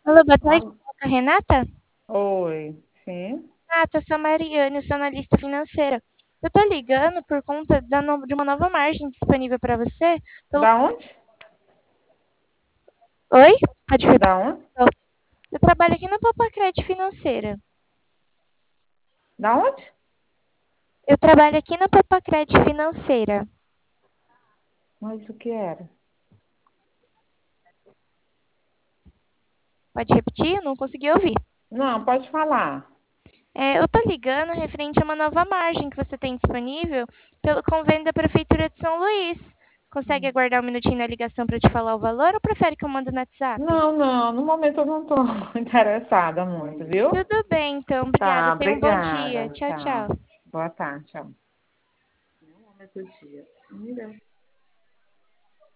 Alô, boa tarde, Alô? fala com a Renata? Oi, sim. Renata, eu sou a Mariane, eu sou analista financeira. Eu tô ligando por conta de uma nova margem disponível para você. Pelo... Da onde? Oi? Pode repetir? Da onde? Eu trabalho aqui na Papacred Financeira. Da onde? Eu trabalho aqui na Papacred Financeira. Mas o que era? Pode repetir? Eu não consegui ouvir. Não, pode falar. Eu tô ligando referente a uma nova margem que você tem disponível pelo convênio da Prefeitura de São Luís. Consegue aguardar um minutinho na ligação para te falar o valor ou prefere que eu mande no WhatsApp? Não, não, no momento eu não estou interessada muito, viu? Tudo bem, então. Obrigada. Tá, Tenha um bom dia. obrigada. Tchau, tchau. Tchau. Boa tarde, tchau. No momento do dia.